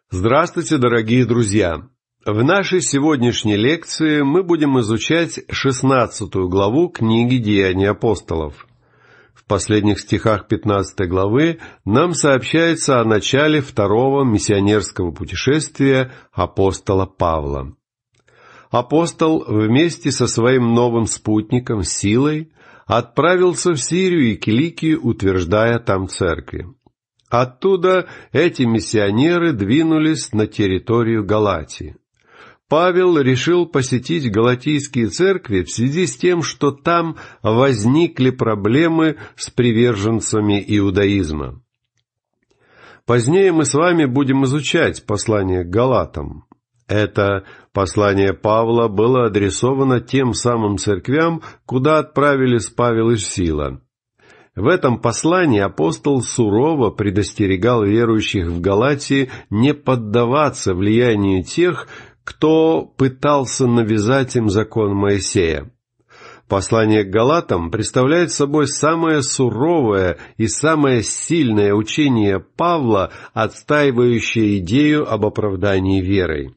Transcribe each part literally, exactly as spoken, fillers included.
Здравствуйте, дорогие друзья! В нашей сегодняшней лекции мы будем изучать шестнадцатую главу книги «Деяния апостолов». В последних стихах пятнадцатой главы нам сообщается о начале второго миссионерского путешествия апостола Павла. Апостол вместе со своим новым спутником Силой отправился в Сирию и Киликию, утверждая там церкви. Оттуда эти миссионеры двинулись на территорию Галатии. Павел решил посетить галатийские церкви в связи с тем, что там возникли проблемы с приверженцами иудаизма. Позднее мы с вами будем изучать послание к Галатам. Это послание Павла было адресовано тем самым церквям, куда отправились Павел и Сила. В этом послании апостол сурово предостерегал верующих в Галатии не поддаваться влиянию тех, кто пытался навязать им закон Моисея. Послание к Галатам представляет собой самое суровое и самое сильное учение Павла, отстаивающее идею об оправдании верой.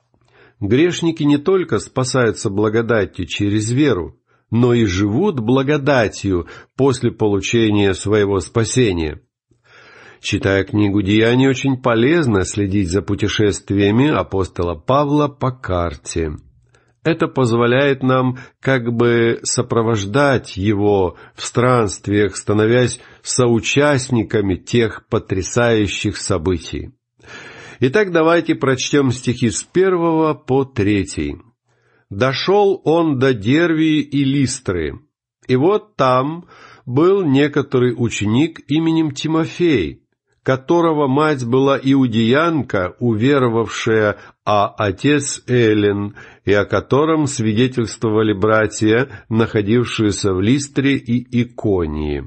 Грешники не только спасаются благодатью через веру, но и живут благодатью после получения своего спасения. Читая книгу «Деяний», очень полезно следить за путешествиями апостола Павла по карте. Это позволяет нам как бы сопровождать его в странствиях, становясь соучастниками тех потрясающих событий. Итак, давайте прочтем стихи с первого по третий. «Дошел он до Дервии и Листры, и вот там был некоторый ученик именем Тимофей, которого мать была иудеянка, уверовавшая, а отец Эллин, и о котором свидетельствовали братья, находившиеся в Листре и Иконии.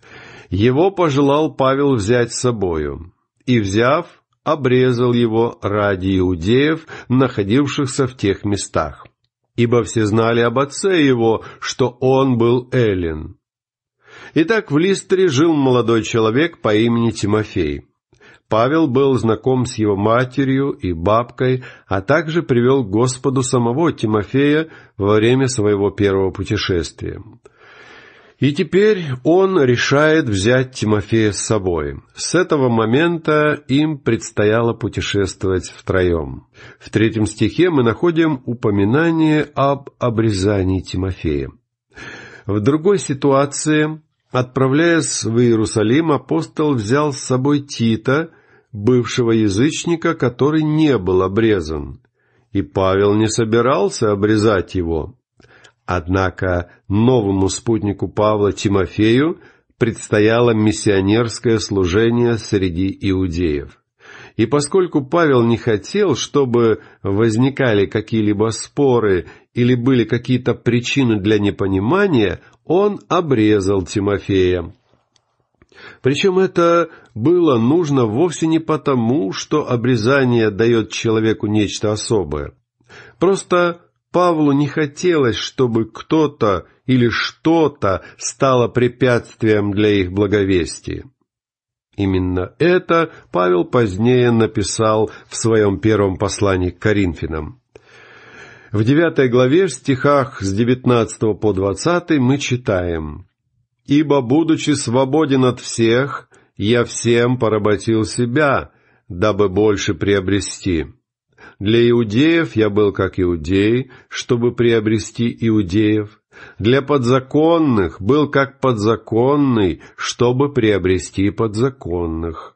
Его пожелал Павел взять с собою, и, взяв, обрезал его ради иудеев, находившихся в тех местах. Ибо все знали об отце его, что он был Эллин. Итак, в Листре жил молодой человек по имени Тимофей. Павел был знаком с его матерью и бабкой, а также привел к Господу самого Тимофея во время своего первого путешествия. И теперь он решает взять Тимофея с собой. С этого момента им предстояло путешествовать втроем. В третьем стихе мы находим упоминание об обрезании Тимофея. В другой ситуации, отправляясь в Иерусалим, апостол взял с собой Тита, бывшего язычника, который не был обрезан. И Павел не собирался обрезать его. Однако новому спутнику Павла Тимофею предстояло миссионерское служение среди иудеев. И поскольку Павел не хотел, чтобы возникали какие-либо споры или были какие-то причины для непонимания, он обрезал Тимофея. Причем это было нужно вовсе не потому, что обрезание дает человеку нечто особое. Просто Павлу не хотелось, чтобы кто-то или что-то стало препятствием для их благовестия. Именно это Павел позднее написал в своем первом послании к Коринфянам. В девятой главе, в стихах с девятнадцатого по двадцатый, мы читаем: «Ибо, будучи свободен от всех, я всем поработил себя, дабы больше приобрести. Для иудеев я был как иудей, чтобы приобрести иудеев. Для подзаконных был как подзаконный, чтобы приобрести подзаконных».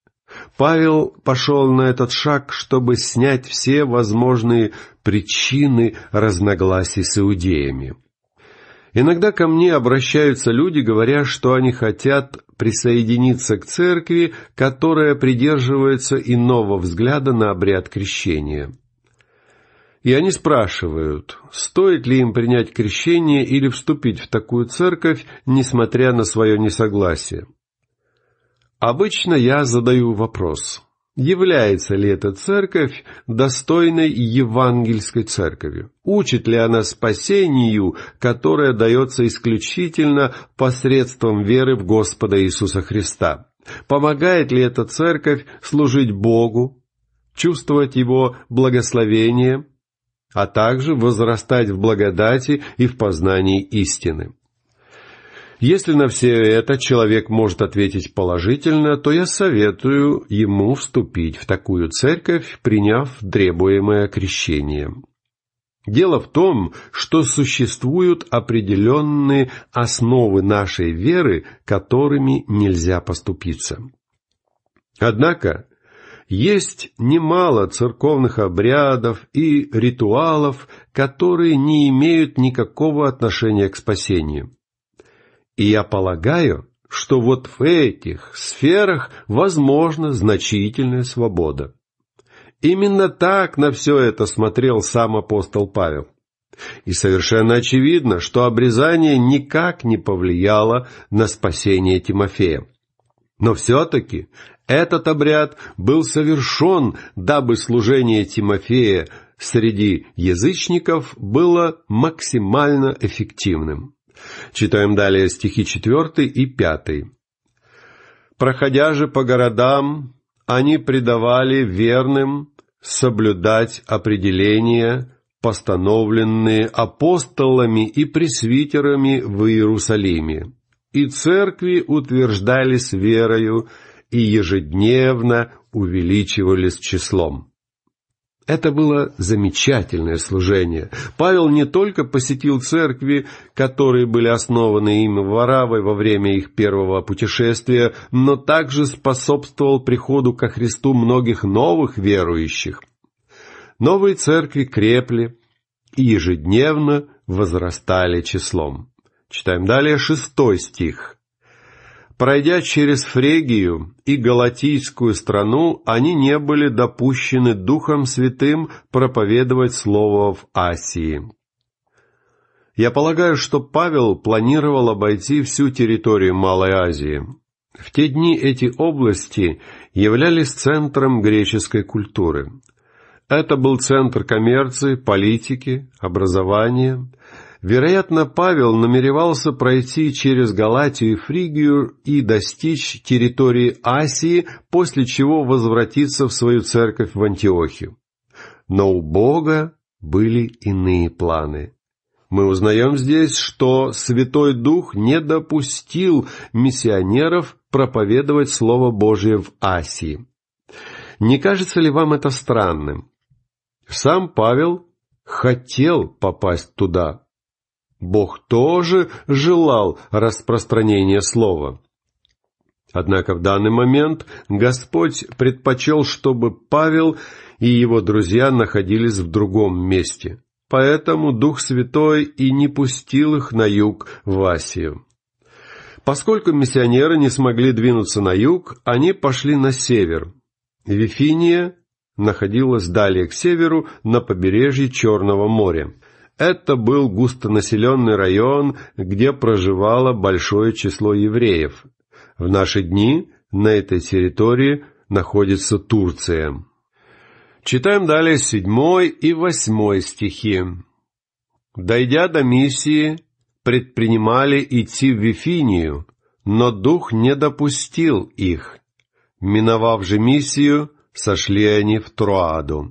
Павел пошел на этот шаг, чтобы снять все возможные причины разногласий с иудеями. Иногда ко мне обращаются люди, говоря, что они хотят присоединиться к церкви, которая придерживается иного взгляда на обряд крещения. И они спрашивают, стоит ли им принять крещение или вступить в такую церковь, несмотря на свое несогласие. Обычно я задаю вопрос: является ли эта церковь достойной евангельской церковью? Учит ли она спасению, которое дается исключительно посредством веры в Господа Иисуса Христа? Помогает ли эта церковь служить Богу? чувствовать Его благословение, а также возрастать в благодати и в познании истины. Если на все это человек может ответить положительно, то я советую ему вступить в такую церковь, приняв требуемое крещение. Дело в том, что существуют определенные основы нашей веры, которыми нельзя поступиться. Однако есть немало церковных обрядов и ритуалов, которые не имеют никакого отношения к спасению. И я полагаю, что вот в этих сферах возможна значительная свобода. Именно так на все это смотрел сам апостол Павел. И совершенно очевидно, что обрезание никак не повлияло на спасение Тимофея. Но все-таки этот обряд был совершен, дабы служение Тимофея среди язычников было максимально эффективным. Читаем далее стихи четвертый и пятый. «Проходя же по городам, они предавали верным соблюдать определения, постановленные апостолами и пресвитерами в Иерусалиме, и церкви утверждались верою и ежедневно увеличивались числом». Это было замечательное служение. Павел не только посетил церкви, которые были основаны им в Вараве во время их первого путешествия, но также способствовал приходу ко Христу многих новых верующих. Новые церкви крепли и ежедневно возрастали числом. Читаем далее шестой стих. «Пройдя через Фрегию и Галатийскую страну, они не были допущены Духом Святым проповедовать Слово в Асии». Я полагаю, что Павел планировал обойти всю территорию Малой Азии. В те дни эти области являлись центром греческой культуры. Это был центр коммерции, политики, образования. Вероятно, Павел намеревался пройти через Галатию и Фригию и достичь территории Асии, после чего возвратиться в свою церковь в Антиохию. Но у Бога были иные планы. Мы узнаем здесь, что Святой Дух не допустил миссионеров проповедовать Слово Божие в Асии. Не кажется ли вам это странным? Сам Павел хотел попасть туда. Бог тоже желал распространения слова. Однако в данный момент Господь предпочел, чтобы Павел и его друзья находились в другом месте. Поэтому Дух Святой и не пустил их на юг в Асию. Поскольку миссионеры не смогли двинуться на юг, они пошли на север. Вифиния находилась далее к северу, на побережье Черного моря. Это был густонаселенный район, где проживало большое число евреев. В наши дни на этой территории находится Турция. Читаем далее седьмой и восьмой стихи. «Дойдя до Мисии, предпринимали идти в Вифинию, но Дух не допустил их. Миновав же Миссию, сошли они в Троаду».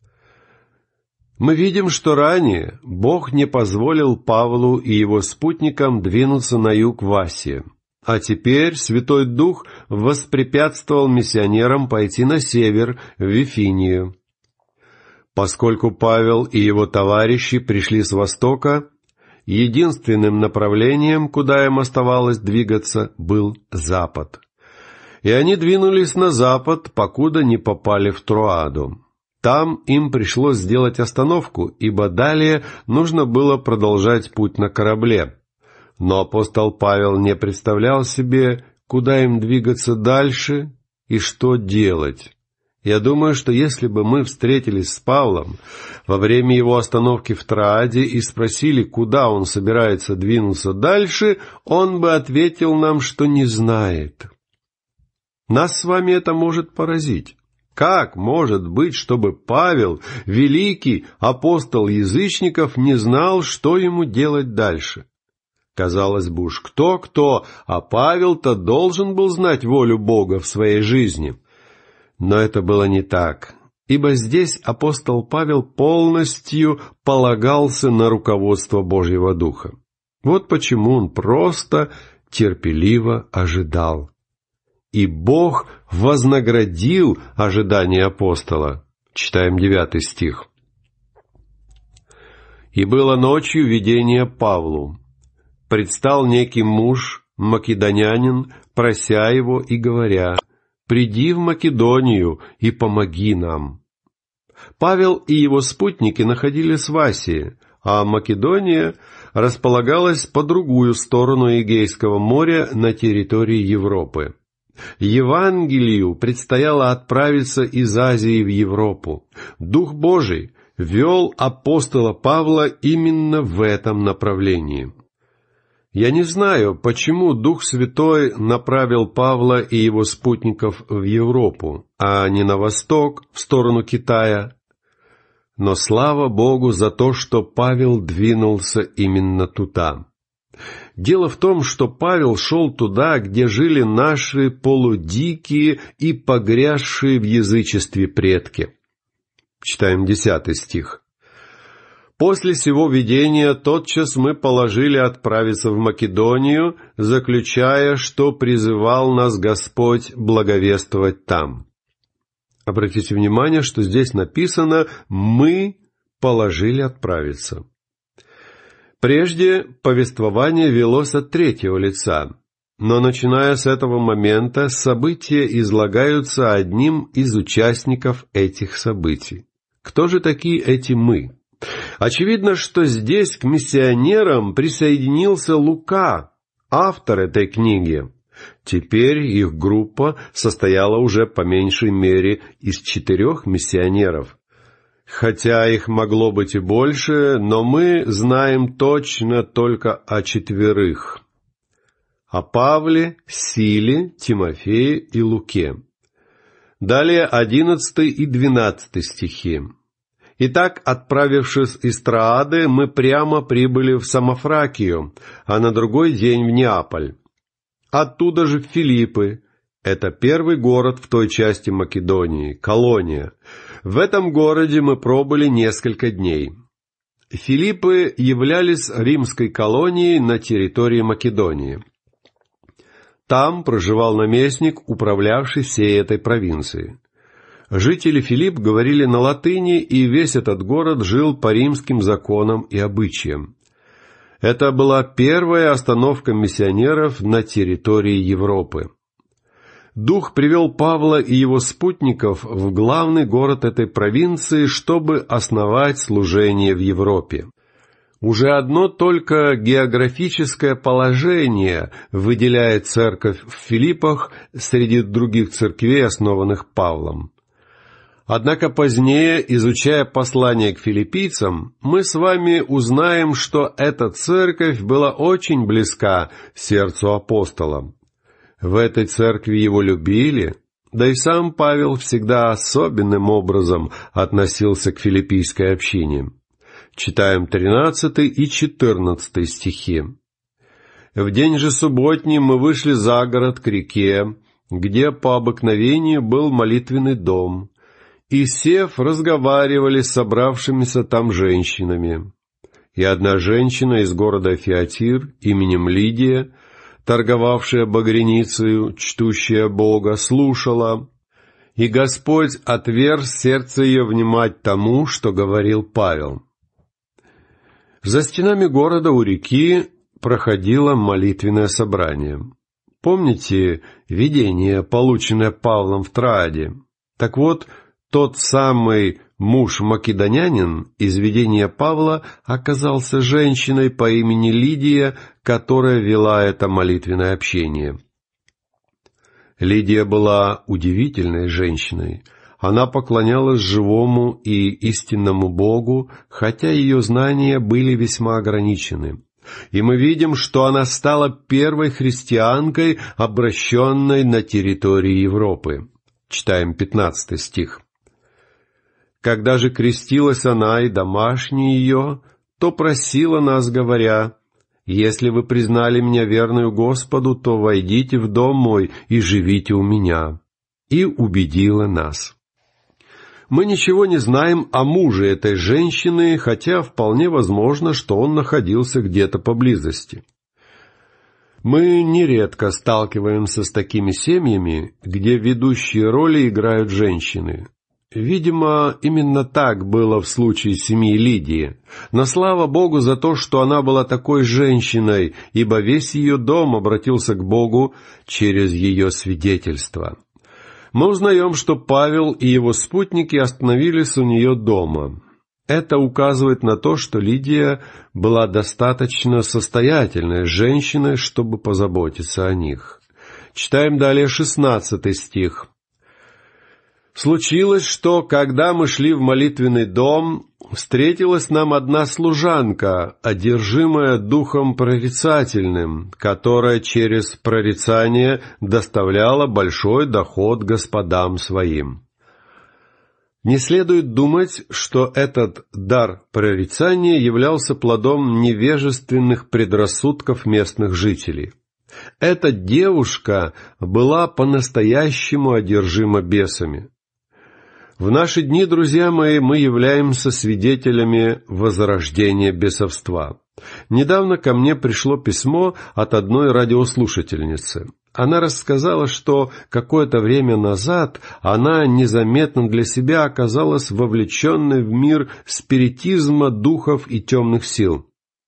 Мы видим, что ранее Бог не позволил Павлу и его спутникам двинуться на юг в Асию, а теперь Святой Дух воспрепятствовал миссионерам пойти на север, в Вифинию. Поскольку Павел и его товарищи пришли с востока, единственным направлением, куда им оставалось двигаться, был запад. И они двинулись на запад, покуда не попали в Троаду. Там им пришлось сделать остановку, ибо далее нужно было продолжать путь на корабле. Но апостол Павел не представлял себе, куда им двигаться дальше и что делать. Я думаю, что если бы мы встретились с Павлом во время его остановки в Троаде и спросили, куда он собирается двинуться дальше, он бы ответил нам, что не знает. Нас с вами это может поразить. Как может быть, чтобы Павел, великий апостол язычников, не знал, что ему делать дальше? Казалось бы, уж кто-кто, а Павел-то должен был знать волю Бога в своей жизни. Но это было не так. ибо здесь апостол Павел полностью полагался на руководство Божьего Духа. Вот почему он просто терпеливо ожидал. И Бог вознаградил ожидание апостола. Читаем девятый стих. «И было ночью видение Павлу. Предстал некий муж, македонянин, прося его и говоря: «Приди в Македонию и помоги нам». Павел и его спутники находились в Асии, а Македония располагалась по другую сторону Эгейского моря на территории Европы. Евангелию предстояло отправиться из Азии в Европу. Дух Божий вел апостола Павла именно в этом направлении. Я не знаю, почему Дух Святой направил Павла и его спутников в Европу, а не на восток, в сторону Китая. Но слава Богу за то, что Павел двинулся именно туда. Дело в том, что Павел шел туда, где жили наши полудикие и погрязшие в язычестве предки. Читаем десятый стих. «После сего видения тотчас мы положили отправиться в Македонию, заключая, что призывал нас Господь благовествовать там». Обратите внимание, что здесь написано «мы положили отправиться». Прежде повествование велось от третьего лица, но начиная с этого момента события излагаются одним из участников этих событий. Кто же такие эти «мы»? Очевидно, что здесь к миссионерам присоединился Лука, автор этой книги. Теперь их группа состояла уже по меньшей мере из четырех миссионеров. Хотя их могло быть и больше, но мы знаем точно только о четверых. О Павле, Силе, Тимофее и Луке. Далее одиннадцатый и двенадцатый стихи. Итак, отправившись из Троады, мы прямо прибыли в Самофракию, а на другой день в Неаполь. Оттуда же в Филиппы. Это первый город в той части Македонии, колония. В этом городе мы пробыли несколько дней. Филиппы являлись римской колонией на территории Македонии. Там проживал наместник, управлявший всей этой провинцией. Жители Филипп говорили на латыни, и весь этот город жил по римским законам и обычаям. Это была первая остановка миссионеров на территории Европы. Дух привел Павла и его спутников в главный город этой провинции, чтобы основать служение в Европе. Уже одно только географическое положение выделяет церковь в Филиппах среди других церквей, основанных Павлом. Однако позднее, изучая послание к филиппийцам, мы с вами узнаем, что эта церковь была очень близка сердцу апостола. В этой церкви его любили, да и сам Павел всегда особенным образом относился к филиппийской общине. Читаем тринадцатый и четырнадцатый стихи. «В день же субботний мы вышли за город к реке, где по обыкновению был молитвенный дом, и, сев, разговаривали с собравшимися там женщинами. И одна женщина из города Фиатир, именем Лидия, торговавшая багряницею, чтущая Бога, слушала, и Господь отверз сердце ее внимать тому, что говорил Павел». За стенами города у реки проходило молитвенное собрание. Помните видение, полученное Павлом в Троаде? Так вот, тот самый муж-македонянин из видения Павла оказался женщиной по имени Лидия, которая вела это молитвенное общение. Лидия была удивительной женщиной. Она поклонялась живому и истинному Богу, хотя ее знания были весьма ограничены. И мы видим, что она стала первой христианкой, обращенной на территории Европы. Читаем пятнадцатый стих. «Когда же крестилась она и домашние ее, то просила нас, говоря: если вы признали меня верную Господу, то войдите в дом мой и живите у меня». И убедила нас. Мы ничего не знаем о муже этой женщины, хотя вполне возможно, что он находился где-то поблизости. Мы нередко сталкиваемся с такими семьями, где ведущие роли играют женщины. Видимо, именно так было в случае семьи Лидии. Но слава Богу за то, что она была такой женщиной, ибо весь ее дом обратился к Богу через ее свидетельство. Мы узнаем, что Павел и его спутники остановились у нее дома. Это указывает на то, что Лидия была достаточно состоятельной женщиной, чтобы позаботиться о них. Читаем далее шестнадцатый стих. «Случилось, что, когда мы шли в молитвенный дом, встретилась нам одна служанка, одержимая духом прорицательным, которая через прорицание доставляла большой доход господам своим». Не следует думать, что этот дар прорицания являлся плодом невежественных предрассудков местных жителей. Эта девушка была по-настоящему одержима бесами. В наши дни, друзья мои, мы являемся свидетелями возрождения бесовства. Недавно ко мне пришло письмо от одной радиослушательницы. Она рассказала, что какое-то время назад она незаметно для себя оказалась вовлеченной в мир спиритизма, духов и темных сил.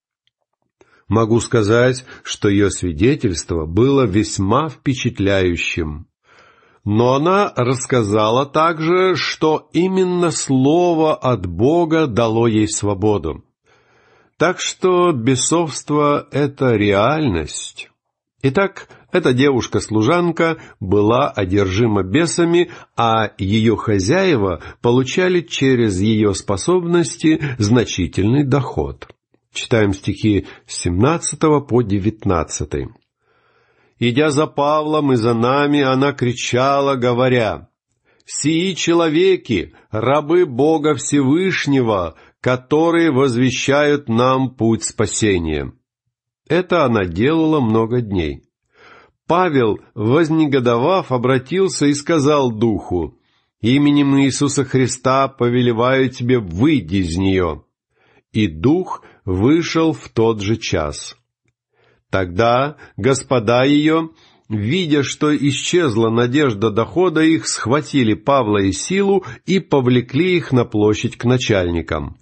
Могу сказать, что ее свидетельство было весьма впечатляющим. Но она рассказала также, что именно слово от Бога дало ей свободу. Так что бесовство — это реальность. Итак, эта девушка-служанка была одержима бесами, а ее хозяева получали через ее способности значительный доход. Читаем стихи с семнадцатого по девятнадцатый. «Идя за Павлом и за нами, она кричала, говоря: «Сии человеки, рабы Бога Всевышнего, которые возвещают нам путь спасения». Это она делала много дней. Павел, вознегодовав, обратился и сказал духу: «Именем Иисуса Христа повелеваю тебе, выйди из нее». И дух вышел в тот же час. Тогда господа ее, видя, что исчезла надежда дохода их, схватили Павла и Силу и повлекли их на площадь к начальникам.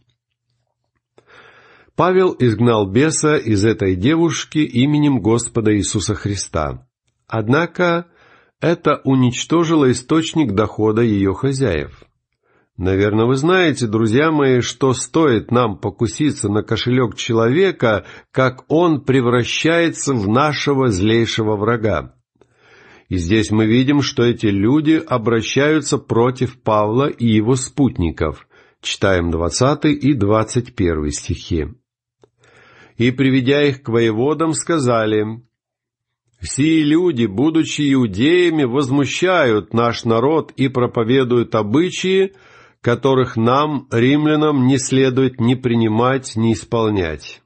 Павел изгнал беса из этой девушки именем Господа Иисуса Христа. Однако это уничтожило источник дохода ее хозяев. Наверное, вы знаете, друзья мои, что стоит нам покуситься на кошелек человека, как он превращается в нашего злейшего врага. И здесь мы видим, что эти люди обращаются против Павла и его спутников. Читаем двадцатый и двадцать первый стихи. «И, приведя их к воеводам, сказали: «Сии люди, будучи иудеями, возмущают наш народ и проповедуют обычаи, которых нам, римлянам, не следует ни принимать, ни исполнять».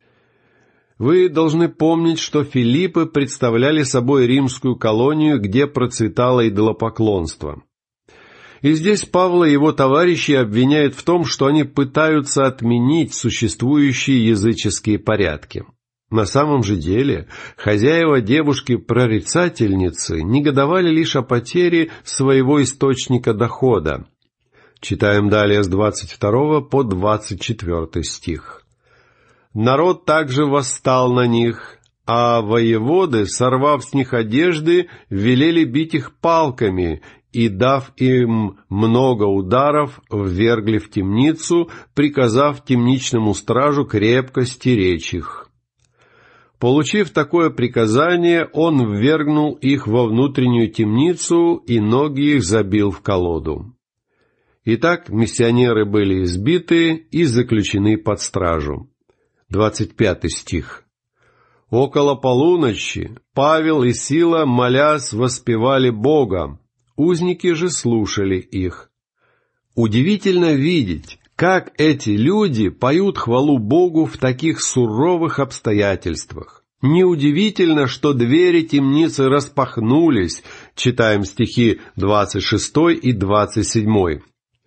Вы должны помнить, что Филиппы представляли собой римскую колонию, где процветало идолопоклонство. И здесь Павла и его товарищи обвиняют в том, что они пытаются отменить существующие языческие порядки. На самом же деле, хозяева девушки-прорицательницы негодовали лишь о потере своего источника дохода. Читаем далее с двадцать второго по двадцать четвертый стих. «Народ также восстал на них, а воеводы, сорвав с них одежды, велели бить их палками, и, дав им много ударов, ввергли в темницу, приказав темничному стражу крепко стеречь их. Получив такое приказание, он ввергнул их во внутреннюю темницу, и ноги их забил в колоду. Итак, миссионеры были избиты и заключены под стражу». Двадцать пятый стих. «Около полуночи Павел и Сила, молясь, воспевали Бога, узники же слушали их». Удивительно видеть, как эти люди поют хвалу Богу в таких суровых обстоятельствах. Неудивительно, что двери темницы распахнулись, читаем стихи двадцать шестой и двадцать седьмой.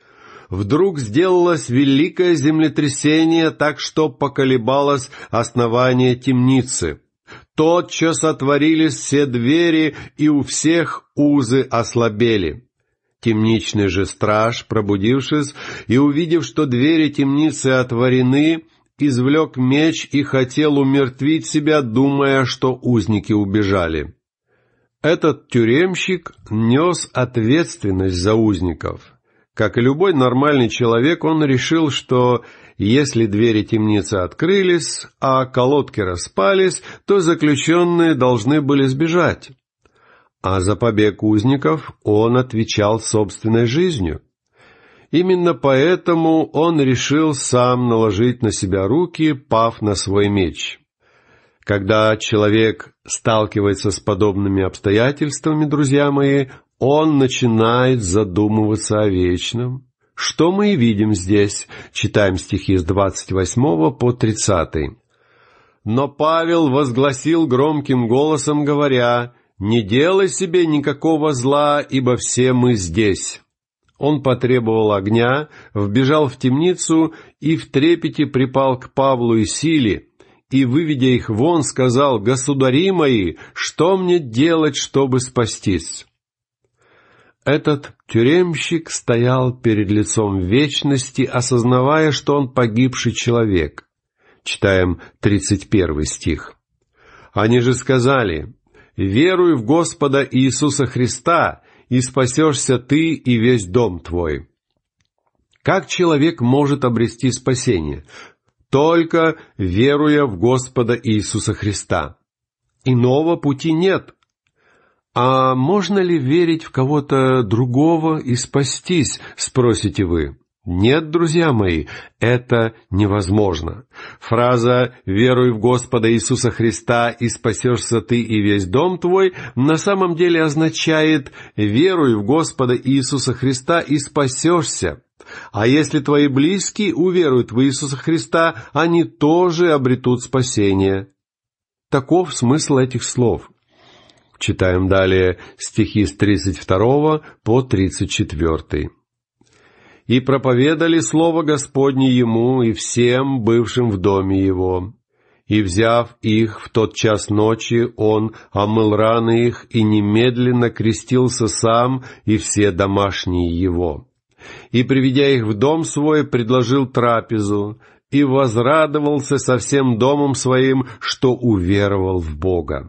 вдруг сделалось великое землетрясение, так что поколебалось основание темницы. Тотчас отворились все двери, и у всех узы ослабели. Темничный же страж, пробудившись и увидев, что двери темницы отворены, извлек меч и хотел умертвить себя, думая, что узники убежали. Этот тюремщик нес ответственность за узников. Как и любой нормальный человек, он решил, что если двери темницы открылись, а колодки распались, то заключенные должны были сбежать. А за побег узников он отвечал собственной жизнью. Именно поэтому он решил сам наложить на себя руки, пав на свой меч. Когда человек сталкивается с подобными обстоятельствами, друзья мои, он начинает задумываться о вечном. Что мы и видим здесь. Читаем стихи с двадцать восьмого по тридцатый. «Но Павел возгласил громким голосом, говоря: „Не делай себе никакого зла, ибо все мы здесь“». Он потребовал огня, вбежал в темницу и в трепете припал к Павлу и Силе, и, выведя их вон, сказал: «Государи мои, что мне делать, чтобы спастись?» Этот тюремщик стоял перед лицом вечности, осознавая, что он погибший человек. Читаем тридцать первый стих. «Они же сказали: „Веруй в Господа Иисуса Христа, и спасешься ты и весь дом твой“». Как человек может обрести спасение? Только веруя в Господа Иисуса Христа. Иного пути нет. А можно ли верить в кого-то другого и спастись, спросите вы? Нет, друзья мои, это невозможно. Фраза «веруй в Господа Иисуса Христа, и спасешься ты и весь дом твой» на самом деле означает «веруй в Господа Иисуса Христа и спасешься». А если твои близкие уверуют в Иисуса Христа, они тоже обретут спасение. Таков смысл этих слов. Читаем далее стихи с тридцать второго по тридцать четвертый. «И проповедали слово Господне ему и всем, бывшим в доме его. И, взяв их в тот час ночи, он омыл раны их и немедленно крестился сам и все домашние его. И, приведя их в дом свой, предложил трапезу, и возрадовался со всем домом своим, что уверовал в Бога».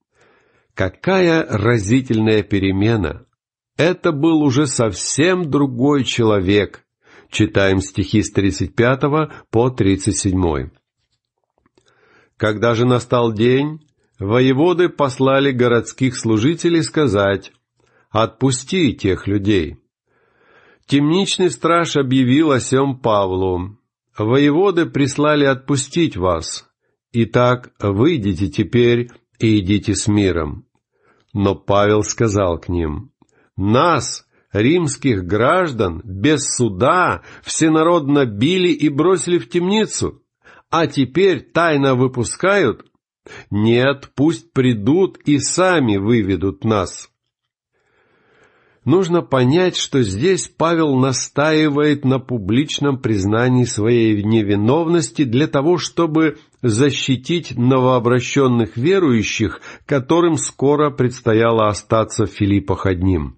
Какая разительная перемена! Это был уже совсем другой человек. Читаем стихи с тридцать пятого по тридцать седьмой. «Когда же настал день, воеводы послали городских служителей сказать: „Отпусти тех людей“. Темничный страж объявил о сем Павлу: „Воеводы прислали отпустить вас. Итак, выйдите теперь и идите с миром“. Но Павел сказал к ним: „Нас, римских граждан, без суда всенародно били и бросили в темницу, а теперь тайно выпускают? Нет, пусть придут и сами выведут нас“». Нужно понять, что здесь Павел настаивает на публичном признании своей невиновности для того, чтобы защитить новообращенных верующих, которым скоро предстояло остаться в Филиппах одним.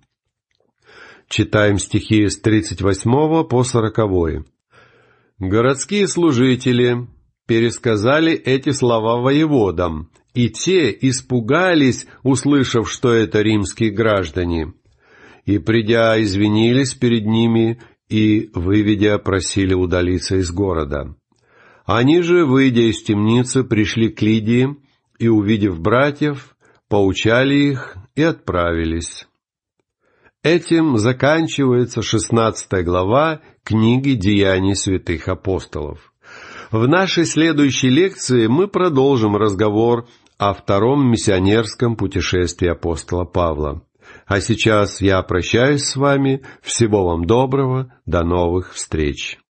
Читаем стихи с тридцать восьмого по сороковой. «Городские служители пересказали эти слова воеводам, и те испугались, услышав, что это римские граждане. И, придя, извинились перед ними, и, выведя, просили удалиться из города. Они же, выйдя из темницы, пришли к Лидии, и, увидев братьев, поучали их и отправились». Этим заканчивается шестнадцатая глава книги «Деяний святых апостолов». В нашей следующей лекции мы продолжим разговор о втором миссионерском путешествии апостола Павла. А сейчас я прощаюсь с вами. Всего вам доброго. До новых встреч.